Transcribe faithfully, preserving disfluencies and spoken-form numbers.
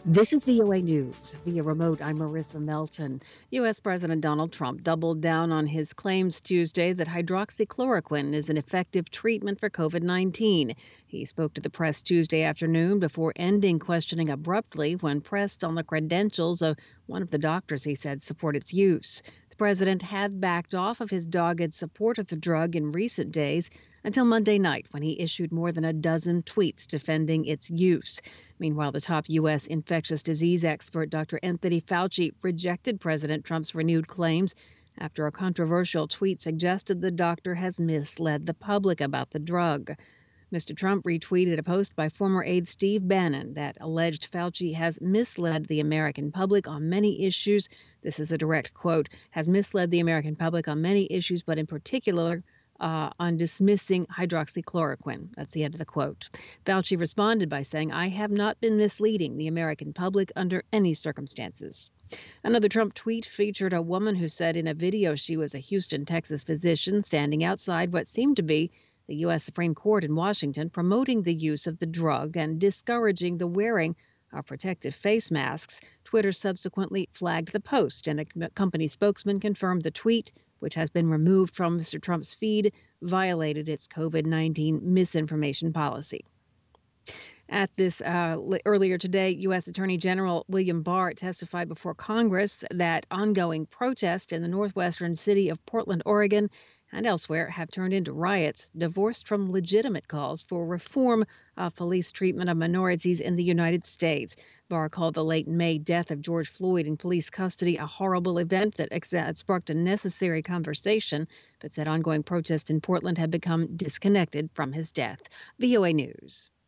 This is V O A News. Via remote, I'm Marissa Melton. U S. President Donald Trump doubled down on his claims Tuesday that hydroxychloroquine is an effective treatment for COVID nineteen. He spoke to the press Tuesday afternoon before ending questioning abruptly when pressed on the credentials of one of the doctors he said support its use. The president had backed off of his dogged support of the drug in recent days until Monday night when he issued more than a dozen tweets defending its use. Meanwhile, the top U S infectious disease expert, Doctor Anthony Fauci, rejected President Trump's renewed claims after a controversial tweet suggested the doctor has misled the public about the drug. Mister Trump retweeted a post by former aide Steve Bannon that alleged Fauci has misled the American public on many issues. This is a direct quote, has misled the American public on many issues, but in particular, uh, on dismissing hydroxychloroquine. That's the end of the quote. Fauci responded by saying, I have not been misleading the American public under any circumstances. Another Trump tweet featured a woman who said in a video she was a Houston, Texas physician standing outside what seemed to be the U S. Supreme Court in Washington, promoting the use of the drug and discouraging the wearing of protective face masks. Twitter subsequently flagged the post, and a company spokesman confirmed the tweet, which has been removed from Mister Trump's feed, violated its COVID nineteen misinformation policy. At this uh, earlier today, U S. Attorney General William Barr testified before Congress that ongoing protests in the northwestern city of Portland, Oregon, and elsewhere have turned into riots, divorced from legitimate calls for reform of police treatment of minorities in the United States. Barr called the late May death of George Floyd in police custody a horrible event that ex- sparked a necessary conversation, but said ongoing protests in Portland have become disconnected from his death. V O A News.